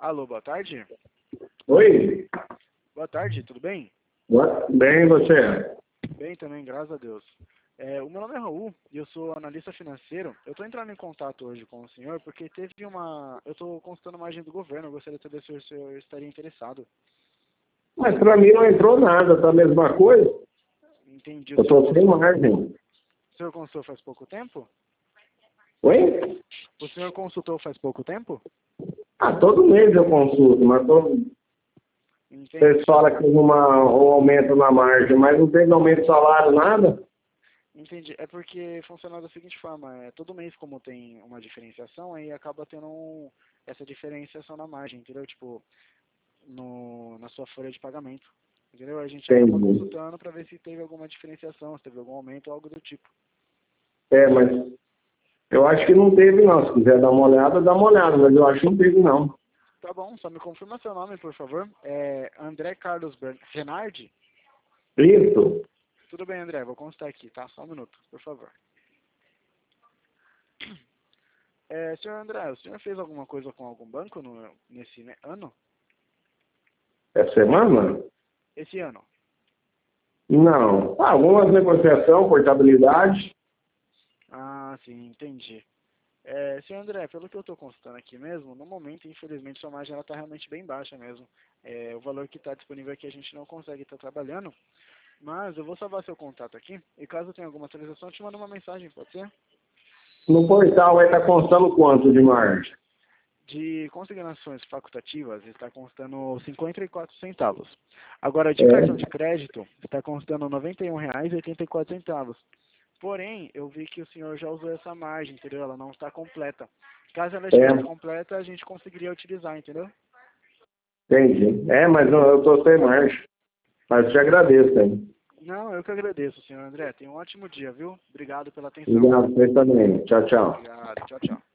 Alô, boa tarde. Oi? Boa tarde, tudo bem? Bem, você? Bem também, graças a Deus. O meu nome é Raul e eu sou analista financeiro. Eu estou entrando em contato hoje com o senhor porque teve uma... Eu estou consultando a margem do governo, eu gostaria de saber se o senhor estaria interessado. Mas pra mim não entrou nada, tá a mesma coisa? Entendi. Eu tô sem margem. O senhor consultou faz pouco tempo? Oi? O senhor consultou faz pouco tempo? Ah, todo mês eu consulto, mas Entendi. vocês falam que um aumento na margem, mas não teve aumento de salário, nada? Entendi. É porque funciona da seguinte forma, todo mês como tem uma diferenciação, aí acaba tendo essa diferenciação na margem, entendeu? Tipo, na sua folha de pagamento. Entendeu? A gente acaba Entendi. consultando para ver se teve alguma diferenciação, se teve algum aumento ou algo do tipo. Mas eu acho que não teve não. Se quiser dar uma olhada, dá uma olhada, mas eu acho que não teve não. Tá bom, só me confirma seu nome, por favor. André Carlos Renardi? Isso? Tudo bem, André, vou constar aqui, tá? Só um minuto, por favor. Senhor André, o senhor fez alguma coisa com algum banco nesse ano? Essa semana? Esse ano? Não. Algumas negociações, portabilidade. Ah, sim, entendi. Senhor André, pelo que eu estou consultando aqui mesmo, no momento, infelizmente, sua margem está realmente bem baixa mesmo. O valor que está disponível aqui a gente não consegue estar trabalhando, mas eu vou salvar seu contato aqui e caso tenha alguma atualização, eu te mando uma mensagem, pode ser? No portal vai estar constando quanto de margem? De consignações facultativas está constando 54 centavos. Agora, de cartão de crédito, está constando R$ 91,84. Porém, eu vi que o senhor já usou essa margem, entendeu? Ela não está completa. Caso ela estivesse completa, a gente conseguiria utilizar, entendeu? Entendi. Mas não, eu tô sem margem. Mas eu te agradeço, hein? Não, eu que agradeço, senhor André. Tenha um ótimo dia, viu? Obrigado pela atenção. Obrigado, você também. Tchau, tchau. Obrigado. Tchau, tchau.